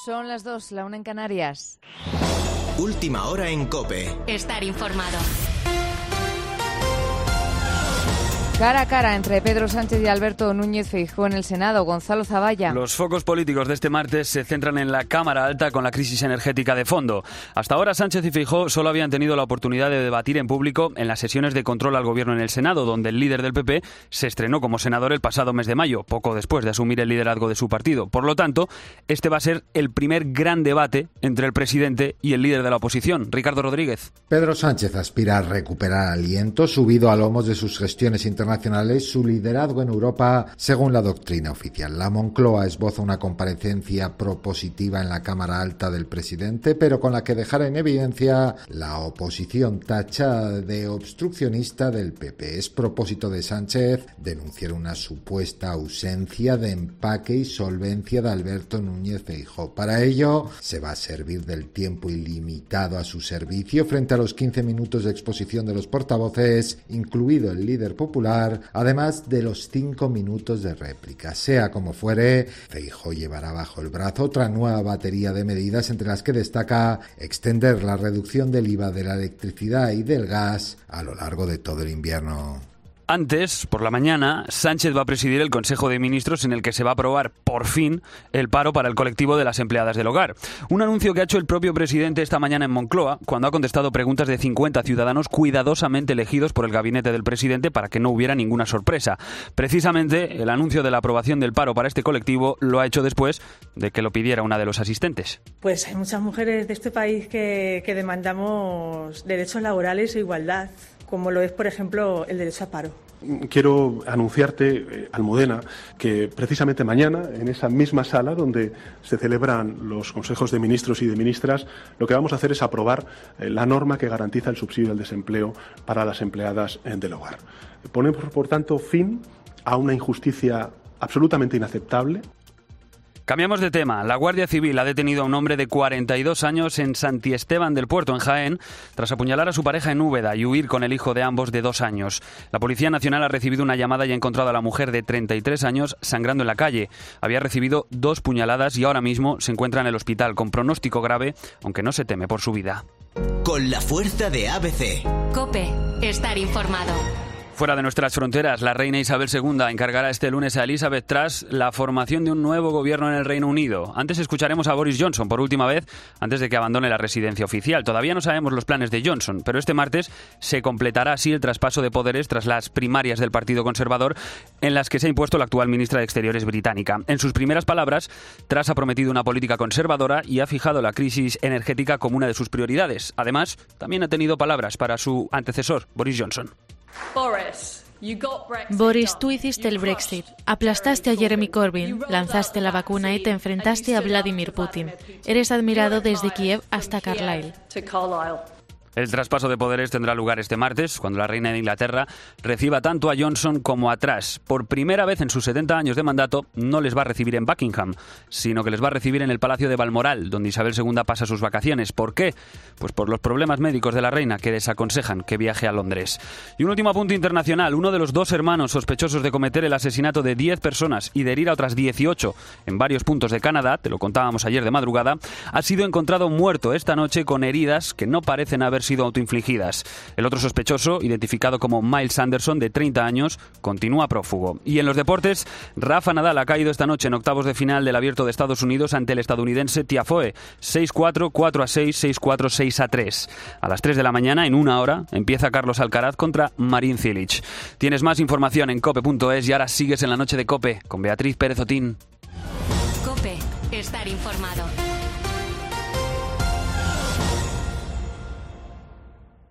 Son las 2, la 1 en Canarias. Última hora en COPE. Estar informado. Cara a cara entre Pedro Sánchez y Alberto Núñez Feijóo en el Senado. Gonzalo Zavalla. Los focos políticos de este martes se centran en la Cámara Alta con la crisis energética de fondo. Hasta ahora Sánchez y Feijóo solo habían tenido la oportunidad de debatir en público en las sesiones de control al gobierno en el Senado, donde el líder del PP se estrenó como senador el pasado mes de mayo, poco después de asumir el liderazgo de su partido. Por lo tanto, este va a ser el primer gran debate entre el presidente y el líder de la oposición, Ricardo Rodríguez. Pedro Sánchez aspira a recuperar aliento, subido a lomos de sus gestiones internacionales, su liderazgo en Europa, según la doctrina oficial. La Moncloa esboza una comparecencia propositiva en la Cámara Alta del presidente, pero con la que dejará en evidencia la oposición tachada de obstruccionista del PP. Es propósito de Sánchez denunciar una supuesta ausencia de empaque y solvencia de Alberto Núñez Feijóo. Para ello, se va a servir del tiempo ilimitado a su servicio frente a los 15 minutos de exposición de los portavoces, incluido el líder popular, además de los 5 minutos de réplica. Sea como fuere, Feijóo llevará bajo el brazo otra nueva batería de medidas, entre las que destaca extender la reducción del IVA de la electricidad y del gas a lo largo de todo el invierno. Antes, por la mañana, Sánchez va a presidir el Consejo de Ministros en el que se va a aprobar, por fin, el paro para el colectivo de las empleadas del hogar. Un anuncio que ha hecho el propio presidente esta mañana en Moncloa, cuando ha contestado preguntas de 50 ciudadanos cuidadosamente elegidos por el gabinete del presidente para que no hubiera ninguna sorpresa. Precisamente, el anuncio de la aprobación del paro para este colectivo lo ha hecho después de que lo pidiera una de los asistentes. Pues hay muchas mujeres de este país que demandamos derechos laborales e igualdad, como lo es, por ejemplo, el derecho a paro. Quiero anunciarte, Almudena, que precisamente mañana, en esa misma sala donde se celebran los consejos de ministros y de ministras, lo que vamos a hacer es aprobar la norma que garantiza el subsidio al desempleo para las empleadas del hogar. Ponemos, por tanto, fin a una injusticia absolutamente inaceptable. Cambiamos de tema. La Guardia Civil ha detenido a un hombre de 42 años en Santiesteban del Puerto, en Jaén, tras apuñalar a su pareja en Úbeda y huir con el hijo de ambos de 2 años. La Policía Nacional ha recibido una llamada y ha encontrado a la mujer de 33 años sangrando en la calle. Había recibido 2 puñaladas y ahora mismo se encuentra en el hospital con pronóstico grave, aunque no se teme por su vida. Con la fuerza de ABC. COPE. Estar informado. Fuera de nuestras fronteras, la reina Isabel II encargará este lunes a Elizabeth Truss la formación de un nuevo gobierno en el Reino Unido. Antes escucharemos a Boris Johnson por última vez antes de que abandone la residencia oficial. Todavía no sabemos los planes de Johnson, pero este martes se completará así el traspaso de poderes tras las primarias del Partido Conservador en las que se ha impuesto la actual ministra de Exteriores británica. En sus primeras palabras, Truss ha prometido una política conservadora y ha fijado la crisis energética como una de sus prioridades. Además, también ha tenido palabras para su antecesor, Boris Johnson. Boris, tú hiciste el Brexit, aplastaste a Jeremy Corbyn, lanzaste la vacuna y te enfrentaste a Vladimir Putin. Eres admirado desde Kiev hasta Carlisle. El traspaso de poderes tendrá lugar este martes, cuando la reina de Inglaterra reciba tanto a Johnson como a Truss. Por primera vez en sus 70 años de mandato, no les va a recibir en Buckingham, sino que les va a recibir en el Palacio de Balmoral, donde Isabel II pasa sus vacaciones. ¿Por qué? Pues por los problemas médicos de la reina, que desaconsejan que viaje a Londres. Y un último apunte internacional. Uno de los 2 hermanos sospechosos de cometer el asesinato de 10 personas y de herir a otras 18 en varios puntos de Canadá, te lo contábamos ayer de madrugada, ha sido encontrado muerto esta noche con heridas que no parecen haber sido autoinfligidas. El otro sospechoso, identificado como Miles Anderson, de 30 años, continúa prófugo. Y en los deportes, Rafa Nadal ha caído esta noche en octavos de final del Abierto de Estados Unidos ante el estadounidense Tiafoe. 6-4, 4-6, 6-4, 6-3. A las 3 de la mañana, en una hora, empieza Carlos Alcaraz contra Marin Cilic. Tienes más información en cope.es y ahora sigues en la noche de COPE con Beatriz Pérez Otín. COPE. Estar informado.